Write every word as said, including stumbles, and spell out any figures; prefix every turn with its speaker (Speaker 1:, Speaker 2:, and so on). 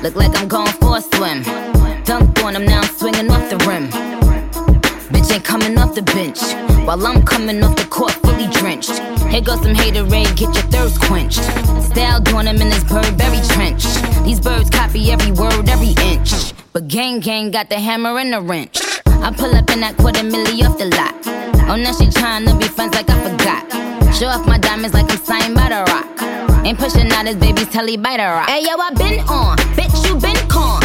Speaker 1: Look like I'm going for a swim. Dunked on him, now I'm swinging off the rim. Bitch ain't coming off the bench, while I'm coming off the court fully drenched. Here goes some haterade, get your thirst quenched. Style doing him in this Burberry trench. These birds copy every word, every inch. But gang gang got the hammer and the wrench. I pull up in that quarter milli off the lot. Oh, now she tryna be friends like I forgot. Show off my diamonds like I'm signed by the rock. Ain't pushing out his baby's telly by the rock. Hey yo, I been on, bitch you been con.